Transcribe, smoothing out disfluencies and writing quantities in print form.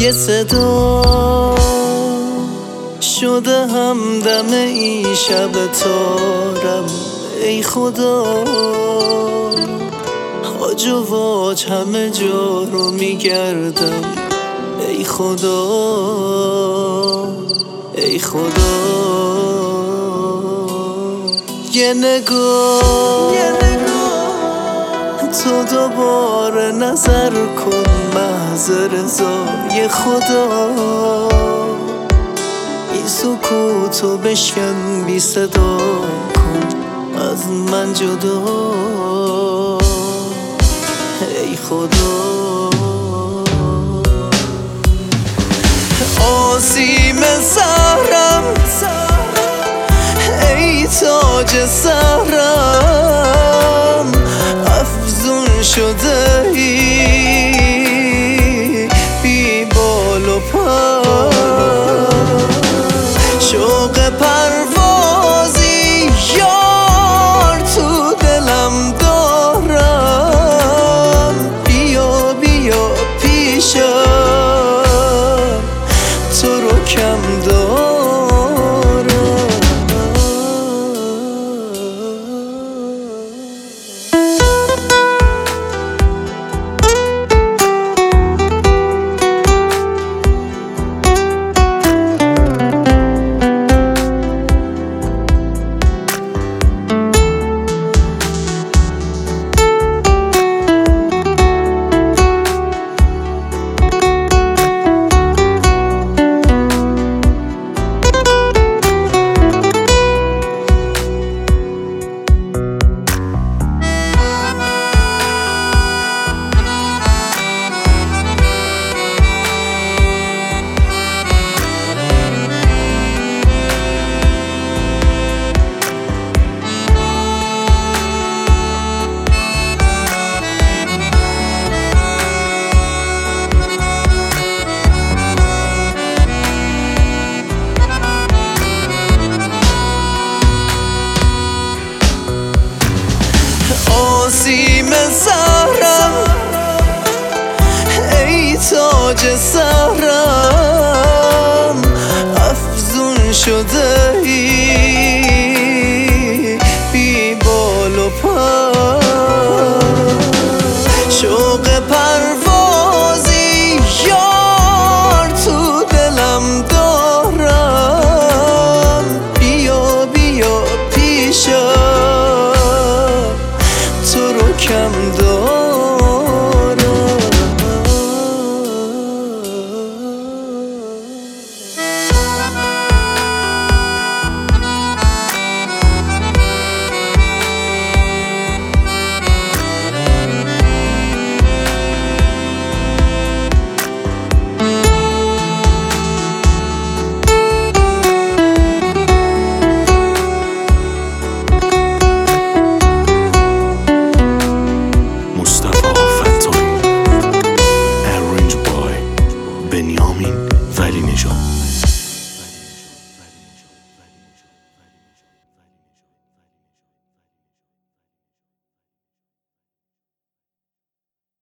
یه صدا شده همدم این شب تارم. ای خدا هاج و واج همه جا رو میگردم. ای خدا ای خدا یه نگاه تو دوباره نظر کن محض رضای خدا. این سکوتو بشکن بی صدا کن از من جدا. ای خدا آسیم سهرم ای تاج سهرم افزون شده ای بی بال و پر. شوق پروازی یار تو دلم دارم. بیا بیا پیشم تو رو کم دارم. آسیم سهرم ای تاج سهرم افزون شده ای بی بال و پر. شوق پروازی یار تو دلم دارم. بیا بیا پیشم تو رو کم دارم. بنیامین ولی نژاد.